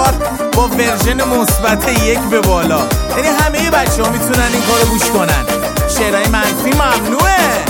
4 با ورژن مثبت 1 به بالا. یعنی همه بچه‌ها میتونن این کارو گوش کنن. شعرهای منفی ممنوعه.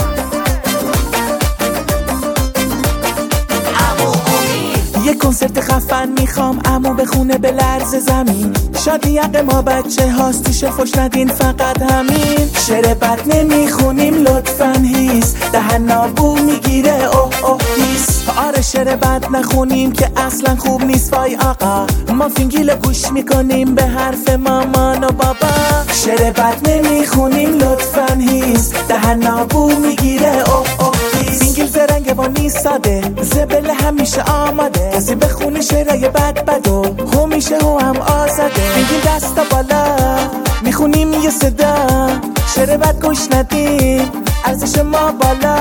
یه کنسرت خفن میخوام اما بخونه به لرز زمین. شادی حق ما بچه هاست توش فش ندین فقط همین. شعر بد نمیخونیم لطفاً هیس دهن نابو میگیره اوه هیس. آره شعر بد نخونیم که اصلا خوب نیست وای آقا. ما فینگیل گوش میکنیم به حرف مامان و بابا. شعر بد نمیخونیم لطفاً هیس دهن نابو میگیره اوه هیس. فینگیل زرنگه و نیست ساده زبل همیشه آماده. کسی بخونه شعرهای بد و هو میشه هو هم آزاده. فینگیل دستا بالا میخونیم یه صدا. شعر بد گوش ندیم ارزش ما بالا.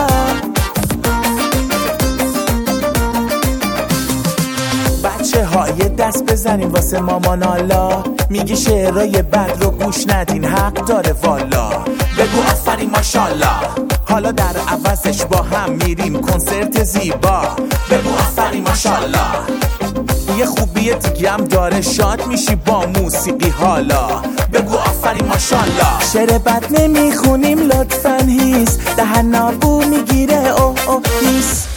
بچه ها یه دست بزنین واسه مامان آلا. میگه شعرهای بد رو گوش ندین حق داره والا. بگو آفرین ماشالله. حالا در عوضش با هم میریم کنسرت زیبا. بگو آفرین ماشالله. یه خوبی دیگه هم داره شاد میشی با موسیقی حالا. بگو آفرین ماشالله. شعر بد نمیخونیم لطفاً هیس دهن نابو میگیره اوه هیس.